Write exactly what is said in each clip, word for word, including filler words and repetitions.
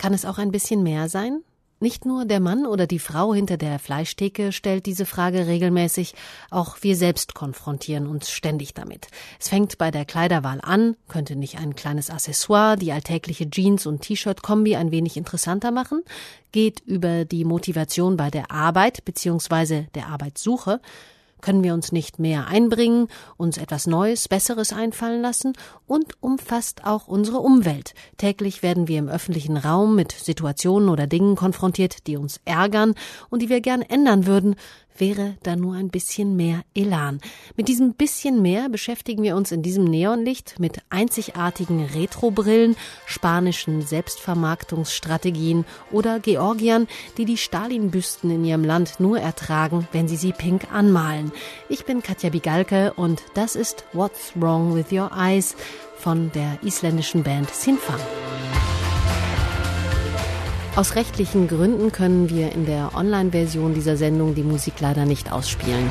Kann es auch ein bisschen mehr sein? Nicht nur der Mann oder die Frau hinter der Fleischtheke stellt diese Frage regelmäßig, auch wir selbst konfrontieren uns ständig damit. Es fängt bei der Kleiderwahl an, könnte nicht ein kleines Accessoire die alltägliche Jeans- und T-Shirt-Kombi ein wenig interessanter machen, geht über die Motivation bei der Arbeit bzw. der Arbeitssuche. Können wir uns nicht mehr einbringen, uns etwas Neues, Besseres einfallen lassen und umfasst auch unsere Umwelt. Täglich werden wir im öffentlichen Raum mit Situationen oder Dingen konfrontiert, die uns ärgern und die wir gern ändern würden, wäre da nur ein bisschen mehr Elan. Mit diesem bisschen mehr beschäftigen wir uns in diesem Neonlicht mit einzigartigen Retrobrillen, spanischen Selbstvermarktungsstrategien oder Georgiern, die die Stalin-Büsten in ihrem Land nur ertragen, wenn sie sie pink anmalen. Ich bin Katja Bigalke und das ist What's Wrong with Your Eyes von der isländischen Band Sinfang. Aus rechtlichen Gründen können wir in der Online-Version dieser Sendung die Musik leider nicht ausspielen.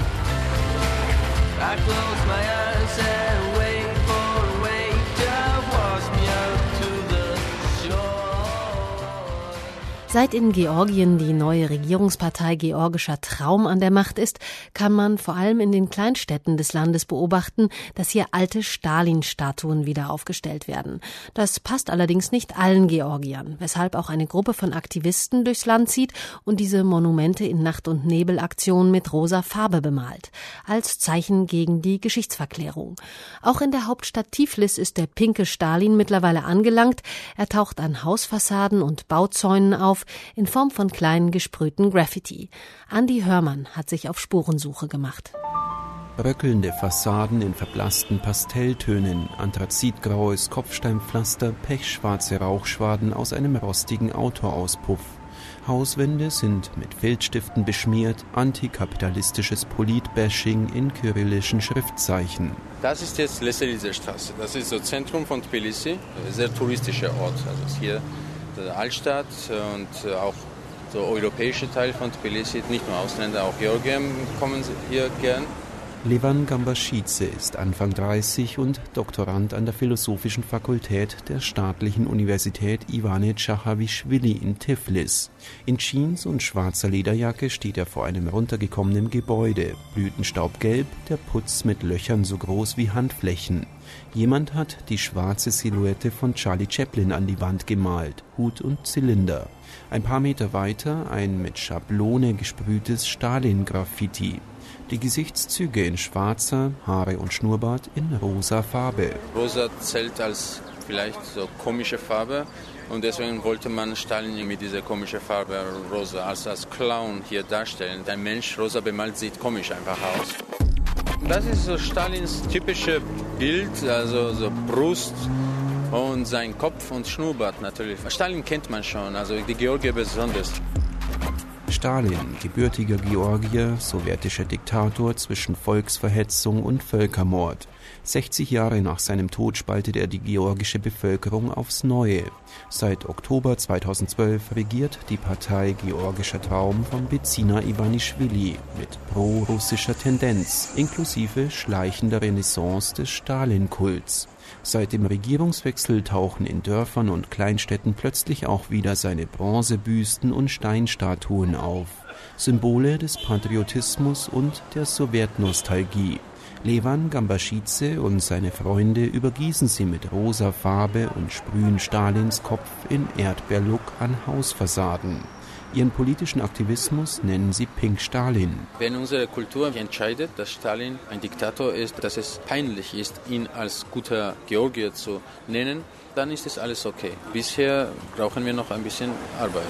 Seit in Georgien die neue Regierungspartei Georgischer Traum an der Macht ist, kann man vor allem in den Kleinstädten des Landes beobachten, dass hier alte Stalin-Statuen wieder aufgestellt werden. Das passt allerdings nicht allen Georgiern, weshalb auch eine Gruppe von Aktivisten durchs Land zieht und diese Monumente in Nacht- und Nebelaktionen mit rosa Farbe bemalt, als Zeichen gegen die Geschichtsverklärung. Auch in der Hauptstadt Tiflis ist der pinke Stalin mittlerweile angelangt. Er taucht an Hausfassaden und Bauzäunen auf, in Form von kleinen gesprühten Graffiti. Andi Hörmann hat sich auf Spurensuche gemacht. Bröckelnde Fassaden in verblassten Pastelltönen, anthrazitgraues Kopfsteinpflaster, pechschwarze Rauchschwaden aus einem rostigen Autoauspuff. Hauswände sind mit Filzstiften beschmiert, antikapitalistisches Politbashing in kyrillischen Schriftzeichen. Das ist jetzt Leselice-Straße. Das ist das Zentrum von Tbilisi, ein sehr touristischer Ort. Also hier der Altstadt und auch der europäische Teil von Tbilisi, nicht nur Ausländer, auch Georgier kommen hier gern. Levan Gambashidze ist Anfang dreißig und Doktorand an der Philosophischen Fakultät der Staatlichen Universität Ivane Tschachawishvili in Tiflis. In Jeans und schwarzer Lederjacke steht er vor einem runtergekommenen Gebäude, blütenstaubgelb, der Putz mit Löchern so groß wie Handflächen. Jemand hat die schwarze Silhouette von Charlie Chaplin an die Wand gemalt, Hut und Zylinder. Ein paar Meter weiter ein mit Schablone gesprühtes Stalin-Graffiti. Die Gesichtszüge in schwarzer, Haare und Schnurrbart in rosa Farbe. Rosa zählt als vielleicht so komische Farbe und deswegen wollte man Stalin mit dieser komischen Farbe rosa als, als Clown hier darstellen. Ein Mensch rosa bemalt sieht komisch einfach aus. Das ist so Stalins typisches Bild, also so Brust und sein Kopf und Schnurrbart natürlich. Stalin kennt man schon, also die Georgier besonders. Stalin, gebürtiger Georgier, sowjetischer Diktator zwischen Volksverhetzung und Völkermord. sechzig Jahre nach seinem Tod spaltet er die georgische Bevölkerung aufs Neue. Seit Oktober zweitausendzwölf regiert die Partei Georgischer Traum von Bidzina Ivanischvili mit pro-russischer Tendenz, inklusive schleichender Renaissance des Stalin-Kults. Seit dem Regierungswechsel tauchen in Dörfern und Kleinstädten plötzlich auch wieder seine Bronzebüsten und Steinstatuen auf. Symbole des Patriotismus und der Sowjetnostalgie. Levan Gambashidze und seine Freunde übergießen sie mit rosa Farbe und sprühen Stalins Kopf in Erdbeerlook an Hausfassaden. Ihren politischen Aktivismus nennen sie Pink Stalin. Wenn unsere Kultur entscheidet, dass Stalin ein Diktator ist, dass es peinlich ist, ihn als guter Georgier zu nennen, dann ist es alles okay. Bisher brauchen wir noch ein bisschen Arbeit.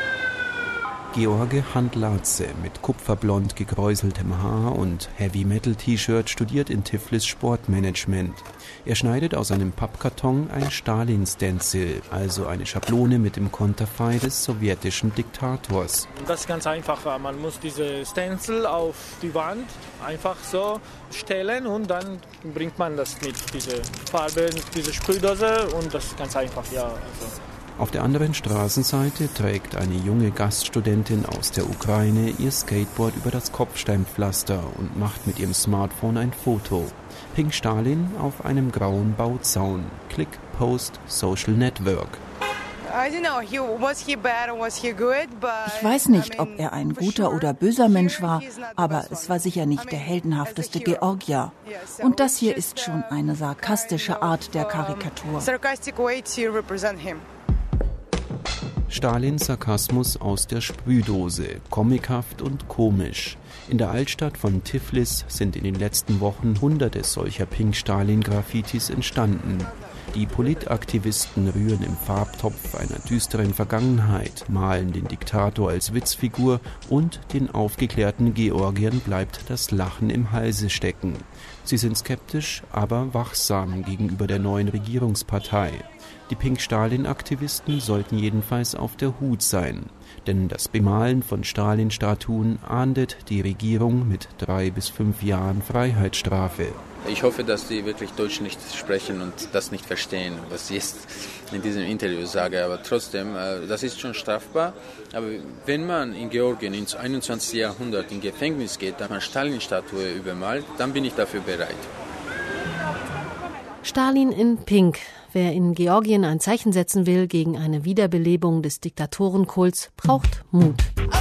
George Handlatze mit kupferblond gekräuseltem Haar und Heavy-Metal-T-Shirt studiert in Tiflis Sportmanagement. Er schneidet aus einem Pappkarton ein Stalin-Stencil, also eine Schablone mit dem Konterfei des sowjetischen Diktators. Das ist ganz einfach. Man muss diese Stencil auf die Wand einfach so stellen und dann bringt man das mit dieser Farbe, diese Sprühdose und das ist ganz einfach, ja. Also. Auf der anderen Straßenseite trägt eine junge Gaststudentin aus der Ukraine ihr Skateboard über das Kopfsteinpflaster und macht mit ihrem Smartphone ein Foto. Pink Stalin auf einem grauen Bauzaun. Click, Post, Social Network. Ich weiß nicht, ob er ein guter oder böser Mensch war, aber es war sicher nicht der heldenhafteste Georgier. Und das hier ist schon eine sarkastische Art der Karikatur. Stalins Sarkasmus aus der Sprühdose, comichaft und komisch. In der Altstadt von Tiflis sind in den letzten Wochen hunderte solcher Pink-Stalin-Graffitis entstanden. Die Politaktivisten rühren im Farbtopf einer düsteren Vergangenheit, malen den Diktator als Witzfigur und den aufgeklärten Georgiern bleibt das Lachen im Halse stecken. Sie sind skeptisch, aber wachsam gegenüber der neuen Regierungspartei. Die Pink-Stalin-Aktivisten sollten jedenfalls auf der Hut sein, denn das Bemalen von Stalin-Statuen ahndet die Regierung mit drei bis fünf Jahren Freiheitsstrafe. Ich hoffe, dass die wirklich Deutsch nicht sprechen und das nicht verstehen, was ich jetzt in diesem Interview sage. Aber trotzdem, das ist schon strafbar. Aber wenn man in Georgien ins einundzwanzigsten Jahrhundert in Gefängnis geht, dass man Stalin-Statue übermalt, dann bin ich dafür bereit. Stalin in Pink. Wer in Georgien ein Zeichen setzen will gegen eine Wiederbelebung des Diktatorenkults, braucht Mut.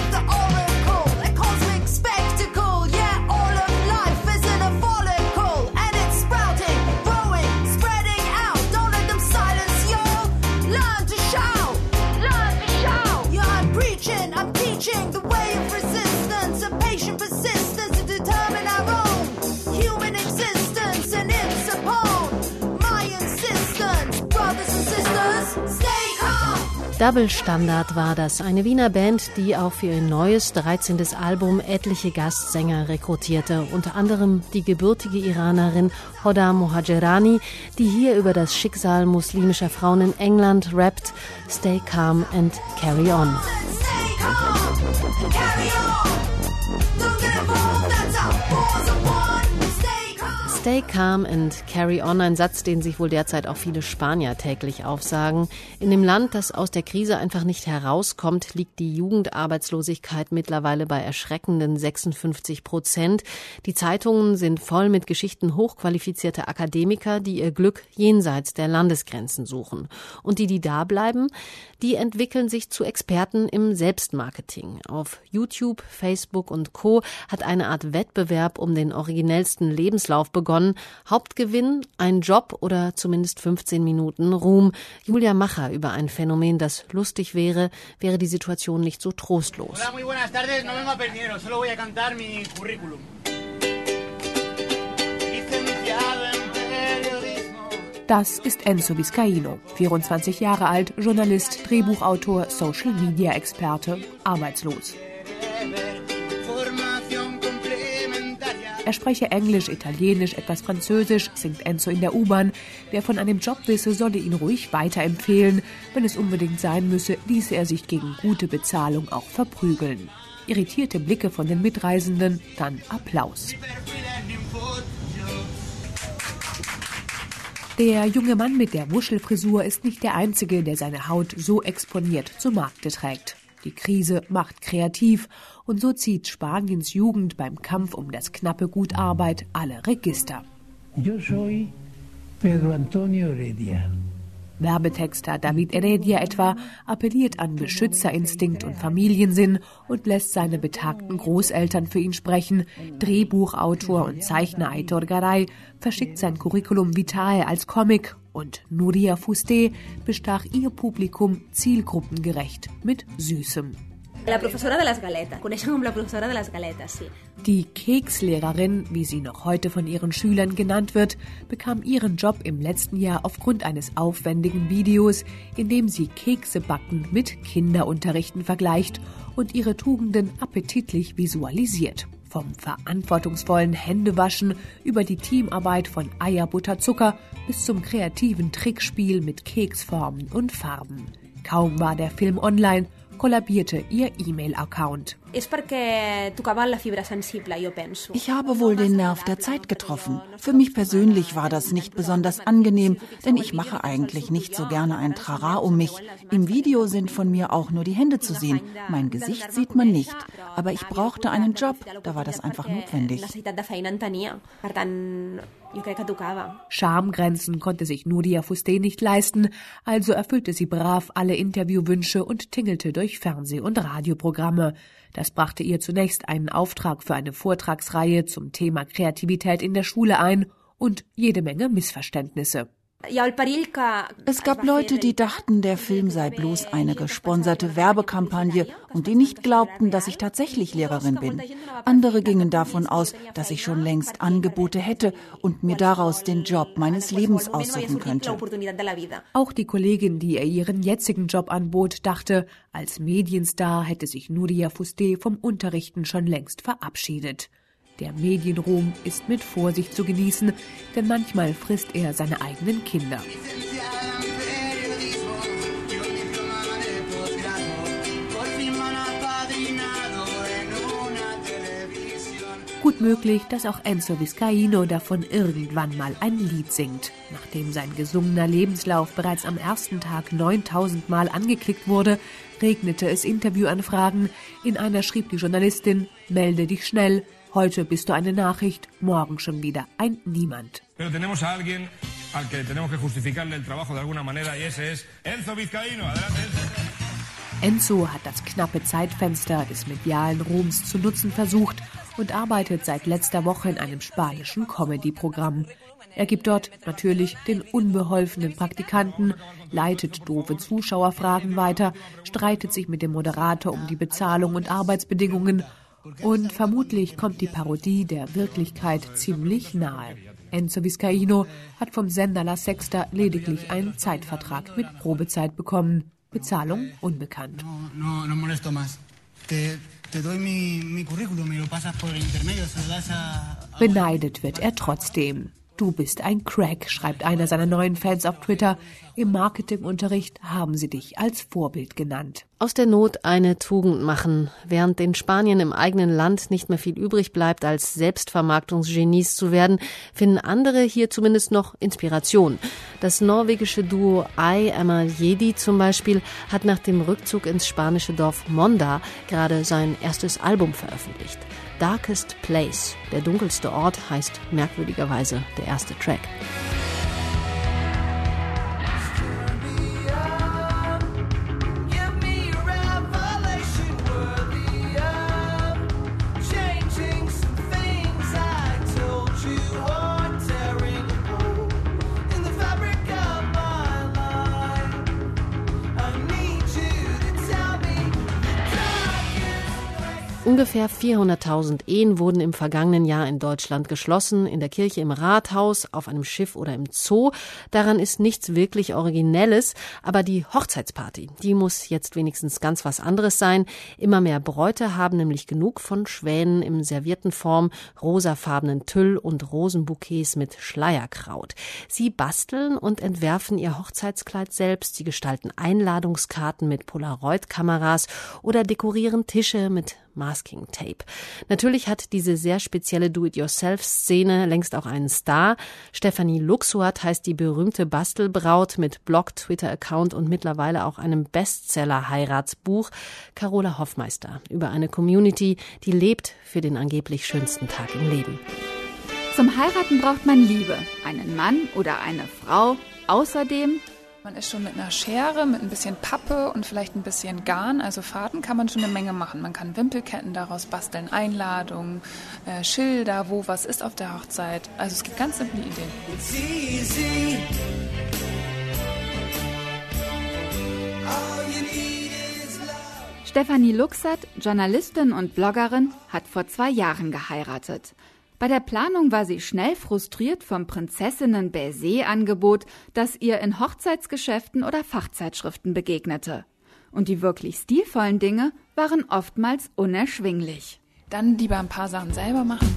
Double Standard war das, eine Wiener Band, die auch für ihr neues dreizehntes Album etliche Gastsänger rekrutierte, unter anderem die gebürtige Iranerin Hoda Mohajerani, die hier über das Schicksal muslimischer Frauen in England rappt, Stay calm and carry on. Stay calm and carry on, ein Satz, den sich wohl derzeit auch viele Spanier täglich aufsagen. In dem Land, das aus der Krise einfach nicht herauskommt, liegt die Jugendarbeitslosigkeit mittlerweile bei erschreckenden sechsundfünfzig Prozent. Die Zeitungen sind voll mit Geschichten hochqualifizierter Akademiker, die ihr Glück jenseits der Landesgrenzen suchen. Und die, die da bleiben, die entwickeln sich zu Experten im Selbstmarketing. Auf YouTube, Facebook und Co. hat eine Art Wettbewerb um den originellsten Lebenslauf begonnen. Hauptgewinn, ein Job oder zumindest fünfzehn Minuten Ruhm. Julia Macher über ein Phänomen, das lustig wäre, wäre die Situation nicht so trostlos. Hola, muy buenas tardes. No vengo a pedir, solo voy a cantar mi currículum. Das ist Enzo Vizcaino, vierundzwanzig Jahre alt, Journalist, Drehbuchautor, Social-Media-Experte, arbeitslos. Er spreche Englisch, Italienisch, etwas Französisch, singt Enzo in der U-Bahn. Wer von einem Job wisse, solle ihn ruhig weiterempfehlen. Wenn es unbedingt sein müsse, ließe er sich gegen gute Bezahlung auch verprügeln. Irritierte Blicke von den Mitreisenden, dann Applaus. Der junge Mann mit der Wuschelfrisur ist nicht der Einzige, der seine Haut so exponiert zu Markte trägt. Die Krise macht kreativ und so zieht Spaniens Jugend beim Kampf um das knappe Gut Arbeit alle Register. Yo soy Pedro Antonio Heredia. Werbetexter David Heredia etwa appelliert an Beschützerinstinkt und Familiensinn und lässt seine betagten Großeltern für ihn sprechen. Drehbuchautor und Zeichner Aitor Garay verschickt sein Curriculum vitae als Comic und Nuria Fuste bestach ihr Publikum zielgruppengerecht mit Süßem. La profesora de las galetas. Coneixen com la profesora de las galetas, sí. Die Kekslehrerin, wie sie noch heute von ihren Schülern genannt wird, bekam ihren Job im letzten Jahr aufgrund eines aufwendigen Videos, in dem sie Kekse backen mit Kinderunterrichten vergleicht und ihre Tugenden appetitlich visualisiert. Vom verantwortungsvollen Händewaschen über die Teamarbeit von Eier, Butter, Zucker bis zum kreativen Trickspiel mit Keksformen und Farben. Kaum war der Film online, kollabierte ihr E-Mail-Account. Ich habe wohl den Nerv der Zeit getroffen. Für mich persönlich war das nicht besonders angenehm, denn ich mache eigentlich nicht so gerne ein Trara um mich. Im Video sind von mir auch nur die Hände zu sehen. Mein Gesicht sieht man nicht. Aber ich brauchte einen Job, da war das einfach notwendig. Schamgrenzen konnte sich Nuria Fusté nicht leisten, also erfüllte sie brav alle Interviewwünsche und tingelte durch Fernseh- und Radioprogramme. Das brachte ihr zunächst einen Auftrag für eine Vortragsreihe zum Thema Kreativität in der Schule ein und jede Menge Missverständnisse. Es gab Leute, die dachten, der Film sei bloß eine gesponserte Werbekampagne und die nicht glaubten, dass ich tatsächlich Lehrerin bin. Andere gingen davon aus, dass ich schon längst Angebote hätte und mir daraus den Job meines Lebens aussuchen könnte. Auch die Kollegin, die ihr ihren jetzigen Job anbot, dachte, als Medienstar hätte sich Nuria Fusté vom Unterrichten schon längst verabschiedet. Der Medienruhm ist mit Vorsicht zu genießen, denn manchmal frisst er seine eigenen Kinder. Gut möglich, dass auch Enzo Vizcaíno davon irgendwann mal ein Lied singt. Nachdem sein gesungener Lebenslauf bereits am ersten Tag neuntausend Mal angeklickt wurde, regnete es Interviewanfragen. In einer schrieb die Journalistin: Melde dich schnell. Heute bist du eine Nachricht, morgen schon wieder ein Niemand. Pero tenemos a alguien al que tenemos que justificarle el trabajo de alguna manera y ese es Enzo Vizcaíno. Adelante. Enzo hat das knappe Zeitfenster des medialen Ruhms zu nutzen versucht und arbeitet seit letzter Woche in einem spanischen Comedy-Programm. Er gibt dort natürlich den unbeholfenen Praktikanten, leitet doofe Zuschauerfragen weiter, streitet sich mit dem Moderator um die Bezahlung und Arbeitsbedingungen. Und vermutlich kommt die Parodie der Wirklichkeit ziemlich nahe. Enzo Vizcaíno hat vom Sender La Sexta lediglich einen Zeitvertrag mit Probezeit bekommen. Bezahlung unbekannt. No, no molesto más. Te, te doy mi, mi currículum y lo pasas por intermedio, se lo das a... Beneidet wird er trotzdem. Du bist ein Crack, schreibt einer seiner neuen Fans auf Twitter. Im Marketingunterricht haben sie dich als Vorbild genannt. Aus der Not eine Tugend machen. Während den Spaniern im eigenen Land nicht mehr viel übrig bleibt, als Selbstvermarktungsgenies zu werden, finden andere hier zumindest noch Inspiration. Das norwegische Duo I Am a Jedi zum Beispiel hat nach dem Rückzug ins spanische Dorf Monda gerade sein erstes Album veröffentlicht. Darkest Place, der dunkelste Ort, heißt merkwürdigerweise der erste Track. Ungefähr vierhunderttausend Ehen wurden im vergangenen Jahr in Deutschland geschlossen, in der Kirche, im Rathaus, auf einem Schiff oder im Zoo. Daran ist nichts wirklich Originelles, aber die Hochzeitsparty, die muss jetzt wenigstens ganz was anderes sein. Immer mehr Bräute haben nämlich genug von Schwänen im servierten Form, rosafarbenen Tüll und Rosenbouquets mit Schleierkraut. Sie basteln und entwerfen ihr Hochzeitskleid selbst, sie gestalten Einladungskarten mit Polaroid-Kameras oder dekorieren Tische mit Masking Tape. Natürlich hat diese sehr spezielle Do-it-yourself-Szene längst auch einen Star. Stefanie Luxuat heißt die berühmte Bastelbraut mit Blog, Twitter-Account und mittlerweile auch einem Bestseller-Heiratsbuch. Carola Hoffmeister über eine Community, die lebt für den angeblich schönsten Tag im Leben. Zum Heiraten braucht man Liebe, einen Mann oder eine Frau. Außerdem... Man ist schon mit einer Schere, mit ein bisschen Pappe und vielleicht ein bisschen Garn, also Faden, kann man schon eine Menge machen. Man kann Wimpelketten daraus basteln, Einladungen, äh, Schilder, wo was ist auf der Hochzeit. Also es gibt ganz simple Ideen. Stefanie Luxuat, Journalistin und Bloggerin, hat vor zwei Jahren geheiratet. Bei der Planung war sie schnell frustriert vom Prinzessinnen-Baiser-Angebot, das ihr in Hochzeitsgeschäften oder Fachzeitschriften begegnete. Und die wirklich stilvollen Dinge waren oftmals unerschwinglich. Dann lieber ein paar Sachen selber machen.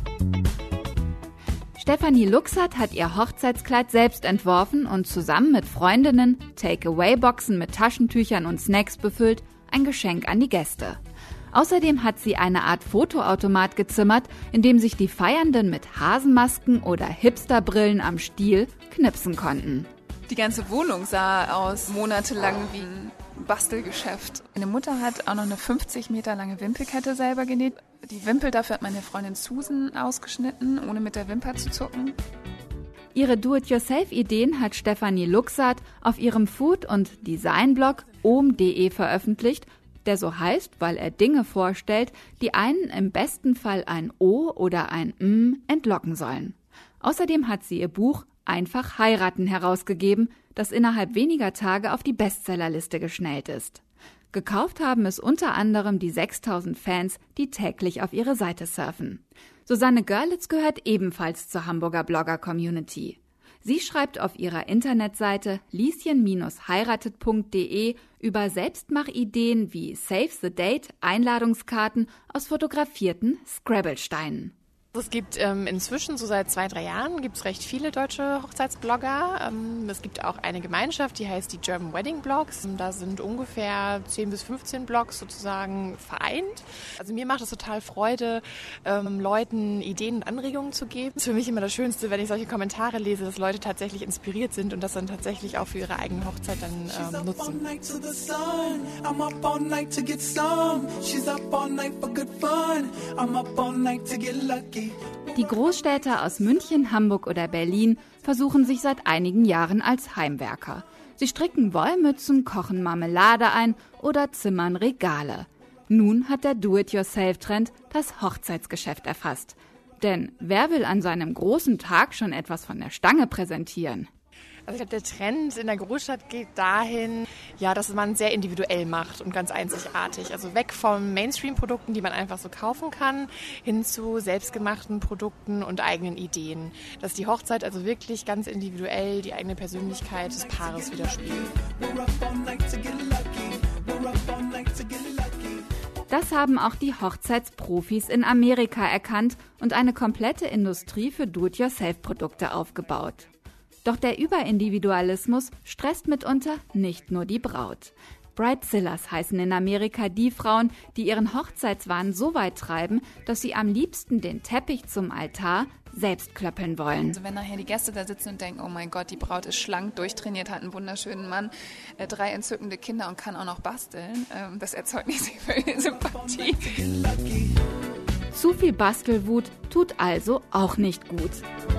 Stefanie Luxuat hat ihr Hochzeitskleid selbst entworfen und zusammen mit Freundinnen Take-Away-Boxen mit Taschentüchern und Snacks befüllt, ein Geschenk an die Gäste. Außerdem hat sie eine Art Fotoautomat gezimmert, in dem sich die Feiernden mit Hasenmasken oder Hipsterbrillen am Stiel knipsen konnten. Die ganze Wohnung sah aus monatelang wie ein Bastelgeschäft. Meine Mutter hat auch noch eine fünfzig Meter lange Wimpelkette selber genäht. Die Wimpel dafür hat meine Freundin Susan ausgeschnitten, ohne mit der Wimper zu zucken. Ihre Do-it-yourself-Ideen hat Stefanie Luxat auf ihrem Food- und Designblog ohm punkt de veröffentlicht, der so heißt, weil er Dinge vorstellt, die einen im besten Fall ein O oder ein M entlocken sollen. Außerdem hat sie ihr Buch Einfach heiraten herausgegeben, das innerhalb weniger Tage auf die Bestsellerliste geschnellt ist. Gekauft haben es unter anderem die sechstausend Fans, die täglich auf ihre Seite surfen. Susanne Görlitz gehört ebenfalls zur Hamburger Blogger-Community. Sie schreibt auf ihrer Internetseite lieschen heiratet punkt de über Selbstmachideen wie Save the Date, Einladungskarten aus fotografierten Scrabble-Steinen. Es gibt ähm, inzwischen, so seit zwei, drei Jahren, gibt es recht viele deutsche Hochzeitsblogger. Ähm, es gibt auch eine Gemeinschaft, die heißt die German Wedding Blogs. Da sind ungefähr zehn bis fünfzehn Blogs sozusagen vereint. Also mir macht es total Freude, ähm, Leuten Ideen und Anregungen zu geben. Es ist für mich immer das Schönste, wenn ich solche Kommentare lese, dass Leute tatsächlich inspiriert sind und das dann tatsächlich auch für ihre eigene Hochzeit dann ähm, nutzen. Die Großstädter aus München, Hamburg oder Berlin versuchen sich seit einigen Jahren als Heimwerker. Sie stricken Wollmützen, kochen Marmelade ein oder zimmern Regale. Nun hat der Do-it-yourself-Trend das Hochzeitsgeschäft erfasst. Denn wer will an seinem großen Tag schon etwas von der Stange präsentieren? Also ich glaube, der Trend in der Großstadt geht dahin, ja, dass man sehr individuell macht und ganz einzigartig. Also weg von Mainstream-Produkten, die man einfach so kaufen kann, hin zu selbstgemachten Produkten und eigenen Ideen. Dass die Hochzeit also wirklich ganz individuell die eigene Persönlichkeit des Paares widerspiegelt. Das haben auch die Hochzeitsprofis in Amerika erkannt und eine komplette Industrie für Do-it-yourself-Produkte aufgebaut. Doch der Überindividualismus stresst mitunter nicht nur die Braut. Bridezillas heißen in Amerika die Frauen, die ihren Hochzeitswahn so weit treiben, dass sie am liebsten den Teppich zum Altar selbst klöppeln wollen. Also wenn nachher die Gäste da sitzen und denken, oh mein Gott, die Braut ist schlank, durchtrainiert, hat einen wunderschönen Mann, äh, drei entzückende Kinder und kann auch noch basteln, ähm, das erzeugt nicht sehr viel Sympathie. Zu viel Bastelwut tut also auch nicht gut.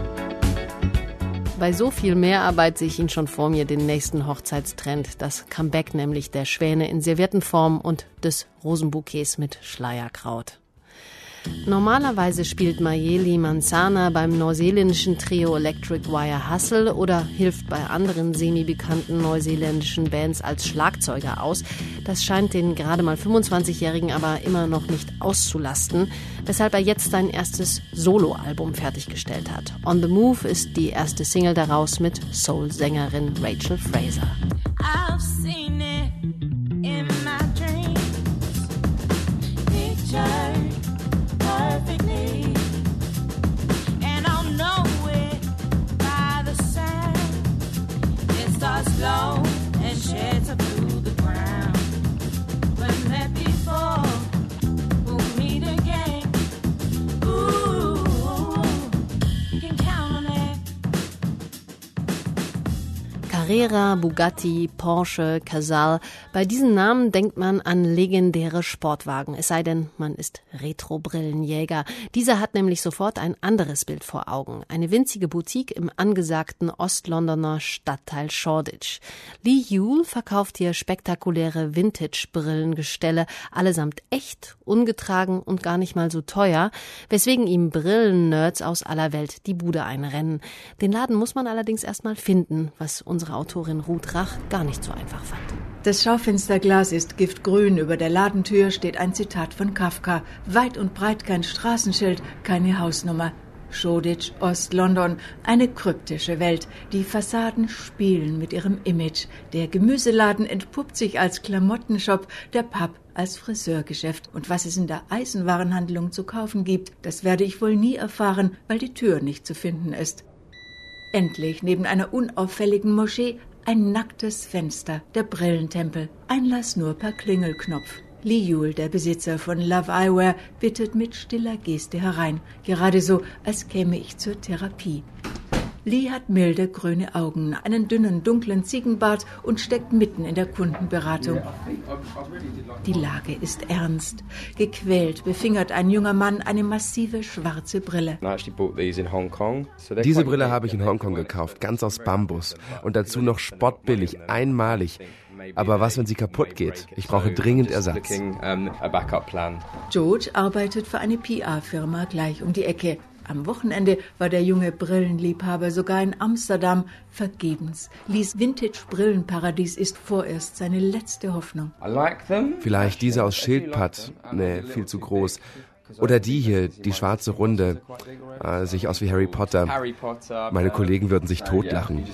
Bei so viel Mehrarbeit sehe ich ihn schon vor mir, den nächsten Hochzeitstrend. Das Comeback nämlich der Schwäne in servierten Form und des Rosenbouquets mit Schleierkraut. Normalerweise spielt Mayeli Manzana beim neuseeländischen Trio Electric Wire Hustle oder hilft bei anderen semi-bekannten neuseeländischen Bands als Schlagzeuger aus. Das scheint den gerade mal fünfundzwanzigjährigen aber immer noch nicht auszulasten, weshalb er jetzt sein erstes Soloalbum fertiggestellt hat. On the Move ist die erste Single daraus mit Soul-Sängerin Rachel Fraser. I've seen it in my dreams. Picture perfectly, and I'll know it by the sound. It starts slow and sheds up through the ground. When that before we'll meet again. Ooh, you can count on it. Carrera, Bugatti, Porsche, Casal. Bei diesen Namen denkt man an legendäre Sportwagen, es sei denn, man ist Retro-Brillenjäger. Dieser hat nämlich sofort ein anderes Bild vor Augen. Eine winzige Boutique im angesagten Ostlondoner Stadtteil Shoreditch. Lee Yule verkauft hier spektakuläre Vintage-Brillengestelle, allesamt echt, ungetragen und gar nicht mal so teuer, weswegen ihm Brillen-Nerds aus aller Welt die Bude einrennen. Den Laden muss man allerdings erstmal finden, was unsere Autorin Ruth Rach gar nicht so einfach fand. Das Schaufensterglas ist giftgrün, über der Ladentür steht ein Zitat von Kafka. Weit und breit kein Straßenschild, keine Hausnummer. Shoreditch, Ost-London, eine kryptische Welt. Die Fassaden spielen mit ihrem Image. Der Gemüseladen entpuppt sich als Klamottenshop, der Pub als Friseurgeschäft. Und was es in der Eisenwarenhandlung zu kaufen gibt, das werde ich wohl nie erfahren, weil die Tür nicht zu finden ist. Endlich, neben einer unauffälligen Moschee, ein nacktes Fenster, der Brillentempel. Einlass nur per Klingelknopf. Lee Yule, der Besitzer von Love Eyewear, bittet mit stiller Geste herein. Gerade so, als käme ich zur Therapie. Lee hat milde grüne Augen, einen dünnen, dunklen Ziegenbart und steckt mitten in der Kundenberatung. Die Lage ist ernst. Gequält befingert ein junger Mann eine massive schwarze Brille. Diese Brille habe ich in Hongkong gekauft, ganz aus Bambus. Und dazu noch spottbillig, einmalig. Aber was, wenn sie kaputt geht? Ich brauche dringend Ersatz. George arbeitet für eine P R-Firma gleich um die Ecke. Am Wochenende war der junge Brillenliebhaber sogar in Amsterdam, vergebens. Lees Vintage-Brillenparadies ist vorerst seine letzte Hoffnung. Vielleicht diese aus Schildpatt. Nee, viel zu groß. Oder die hier, die schwarze Runde. Äh, sich aus wie Harry Potter. Meine Kollegen würden sich totlachen.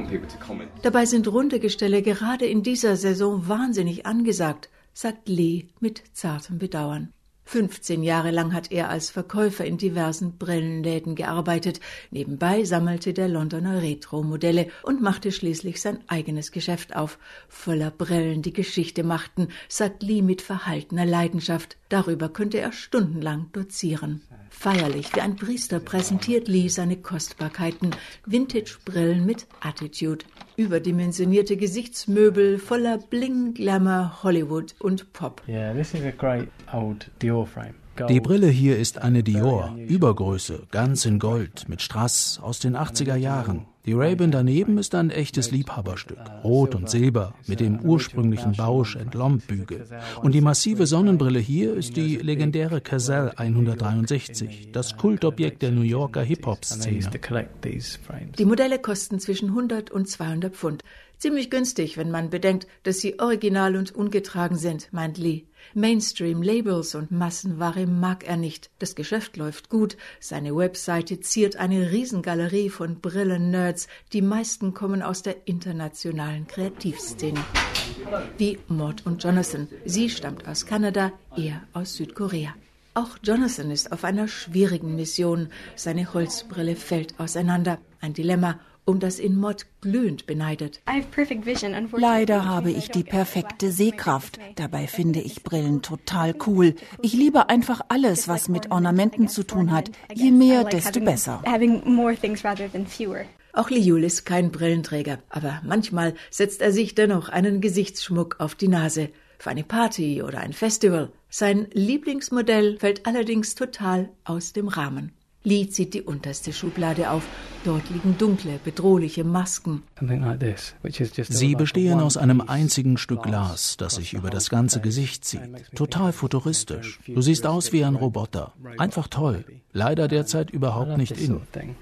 Dabei sind runde Gestelle gerade in dieser Saison wahnsinnig angesagt, sagt Lee mit zartem Bedauern. fünfzehn Jahre lang hat er als Verkäufer in diversen Brillenläden gearbeitet. Nebenbei sammelte der Londoner Retro-Modelle und machte schließlich sein eigenes Geschäft auf. Voller Brillen, die Geschichte machten, sagt Lee mit verhaltener Leidenschaft. Darüber könnte er stundenlang dozieren. Feierlich wie ein Priester präsentiert Lee seine Kostbarkeiten. Vintage-Brillen mit Attitude. Überdimensionierte Gesichtsmöbel voller Bling, Glamour, Hollywood und Pop. Yeah, this is a great old Dior frame. Die Brille hier ist eine Dior, Übergröße, ganz in Gold, mit Strass aus den achtziger Jahren. Die Ray-Ban daneben ist ein echtes Liebhaberstück, rot und silber, mit dem ursprünglichen Bausch-and-Lomb-Bügel. Und die massive Sonnenbrille hier ist die legendäre Cazal hundertdreiundsechzig, das Kultobjekt der New Yorker Hip-Hop-Szene. Die Modelle kosten zwischen hundert und zweihundert Pfund. Ziemlich günstig, wenn man bedenkt, dass sie original und ungetragen sind, meint Lee. Mainstream-Labels und Massenware mag er nicht. Das Geschäft läuft gut. Seine Webseite ziert eine Riesengalerie von Brillen-Nerds. Die meisten kommen aus der internationalen Kreativszene. Wie Maud und Jonathan. Sie stammt aus Kanada, er aus Südkorea. Auch Jonathan ist auf einer schwierigen Mission. Seine Holzbrille fällt auseinander. Ein Dilemma, um das ihn Maud glühend beneidet. Leider habe ich die perfekte Sehkraft. Dabei finde ich Brillen total cool. Ich liebe einfach alles, was mit Ornamenten zu tun hat. Je mehr, desto besser. Auch Liul ist kein Brillenträger, aber manchmal setzt er sich dennoch einen Gesichtsschmuck auf die Nase. Für eine Party oder ein Festival. Sein Lieblingsmodell fällt allerdings total aus dem Rahmen. Lee zieht die unterste Schublade auf. Dort liegen dunkle, bedrohliche Masken. Sie bestehen aus einem einzigen Stück Glas, das sich über das ganze Gesicht zieht. Total futuristisch. Du siehst aus wie ein Roboter. Einfach toll. Leider derzeit überhaupt nicht in.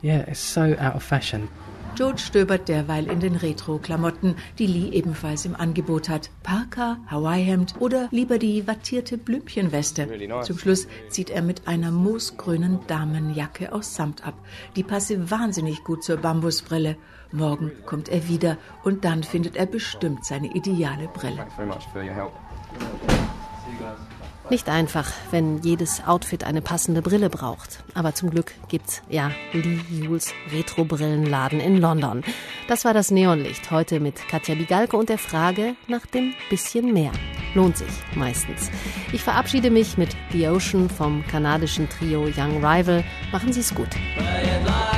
George stöbert derweil in den Retro-Klamotten, die Lee ebenfalls im Angebot hat. Parker, Hawaii-Hemd oder lieber die wattierte Blümchenweste. Zum Schluss zieht er mit einer moosgrünen Damenjacke aus Samt ab. Die passe wahnsinnig gut zur Bambusbrille. Morgen kommt er wieder und dann findet er bestimmt seine ideale Brille. Nicht einfach, wenn jedes Outfit eine passende Brille braucht. Aber zum Glück gibt's, ja, Lee Yules Retro-Brillenladen in London. Das war das Neonlicht heute mit Katja Bigalke und der Frage nach dem bisschen mehr. Lohnt sich meistens. Ich verabschiede mich mit The Ocean vom kanadischen Trio Young Rival. Machen Sie's gut.